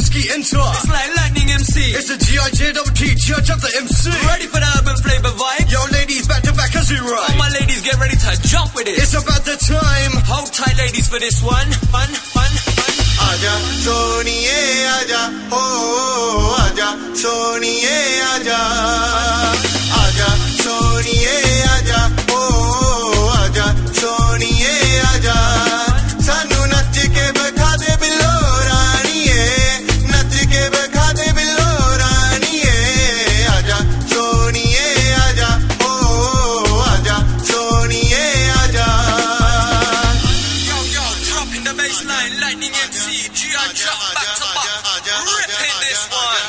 ski into it. It's like Lightning MC. It's a G.I.J.T. G.I. Jump the MC. Ready for the urban flavor vibe? Yo ladies, back to back as we ride. All my ladies, get ready to jump with it. It's about the time. Hold tight ladies for this one. Fun. Aja, Soniye aja, oh aja, Soniye aja. Aja, Soniye aja, oh aja, Soniye aja. Sanu nach ke bakha de billo raniye, nach ke bakha de billo raniye. Aja, Soniye aja, oh aja, Soniye aja. Yo, dropping the bassline, Lightning MC, G.I. Jump back to back, ripping this one.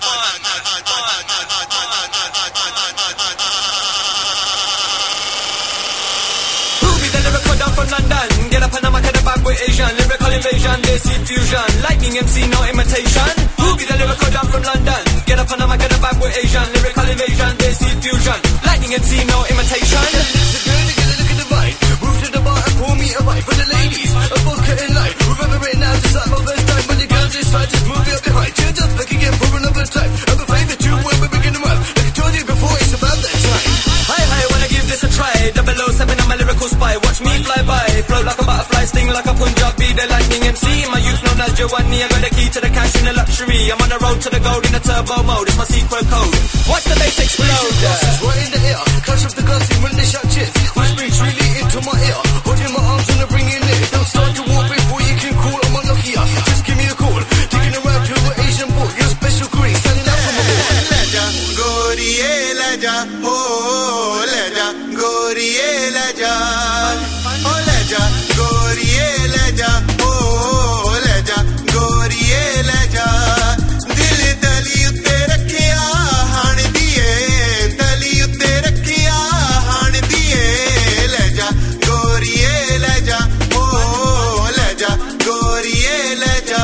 Who be the lyrical down from London? Get up and I'm a bag with Asian, lyrical invasion, they see fusion. Lightning MC, no imitation. Who be the lyrical down from London? Get up and I'm a bag with Asian, lyrical invasion, they see fusion. Lightning MC, no imitation. The girl to get a look at the vibe. Move to the bar and pour me a vibe for the ladies. A vodka in light. Remember it now, just like my first time. When the girls inside, just move it up behind. Change up back again for another time. I'm a favorite tune when we're bringing them up. Like I told you before, it's about that time. Hi, wanna give this a try. 007, I'm a lyrical spy. Watch me fly by. Float like a butterfly, sting like a Punjabi. The Lightning MC. My youth known as Giovanni. I got the key to the cash and the luxury. I'm on the road to the gold in the turbo mode. It's my secret code. Watch the bass explode. Glasses right in the air. Clash of the glasses when they shout cheers. Whisperings really into my ear. Holding my arms and I bring in it. Don't start to walk before you can call. I'm on Nokia. Just give me a call. Taking around to an Asian boy. Your special green. Standing up for my boy. Leja, goriye leja, oh leja, goriye leja. Oh leja, goriye leja, oh leja, goriye leja. Dil dali utte rakhiya han diye, dali utte rakhiya han diye. Leja, goriye leja, oh leja, goriye leja.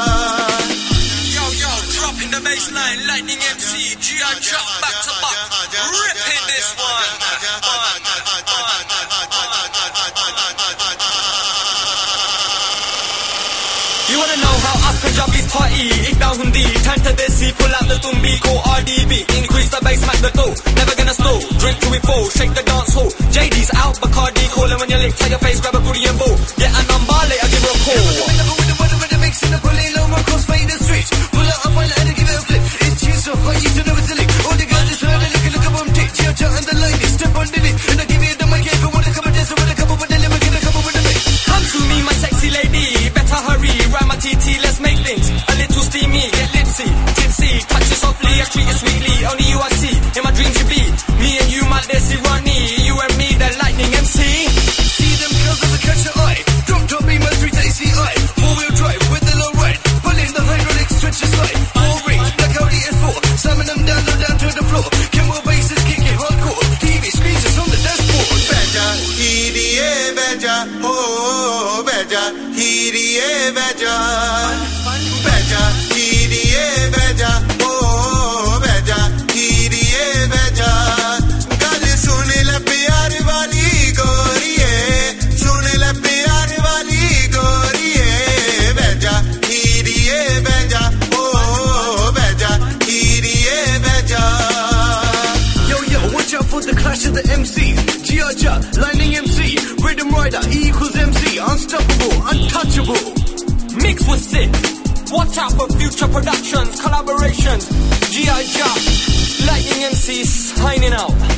Yo, dropping the bassline, Lightning MC, G.I. Jump back to back, ripping this one. You wanna know how us Punjabis party? Ik down hundi, turn to desi, pull out the tumbi, call RDB, increase the bass, smack the door, never gonna stall, drink till we fall, shake the dance hall. JD's out, Bacardi, calling when you lick, take your face, grab a goodie and ball. Get a number, later give her a call. With the weather, with the mix in the pulley, low, my cross fade and switch. Pull out a pilot and give it a flip. It's cheese so hot, you should know it's a lick. All the girls just heard a look at one tick. Chill and the ladies, step on the lip. And I give you the mic, if you want to come and dance with a couple with the limit, get a couple with the mix. Come to me, my sexy lady, better hurry, ride my TT, let's make things a little steamy, get lipsy, tipsy, touch it softly, I treat you sweetly, only you I see, in my dreams you be, me and you, my desi Ronnie, you and me, the Lightning MC. See them girls as a catch your eye. Drop top me, my 380i. Four-wheel drive with the low ride. Pull in the hydraulic switch is light. 4 rings, like Audi S4. Slamming them down to the floor. Kimbo bass is kicking hardcore. TV screens is on the dashboard. Beja, hiriye beja, oh beja, hiriye beja. Beja, hiriye beja, oh beja, hiriye beja. Gal sun le pyar wali goriye, sun le pyar wali goriye. Beja, hiriye beja, oh beja, hiriye beja. Yo, watch out for the clash of the MCs. G.I. Lightning MC, Rhythm Rider, E equals MC, unstoppable, untouchable. Mix was sick. Watch out for future productions, collaborations. G.I. Lightning MC signing out.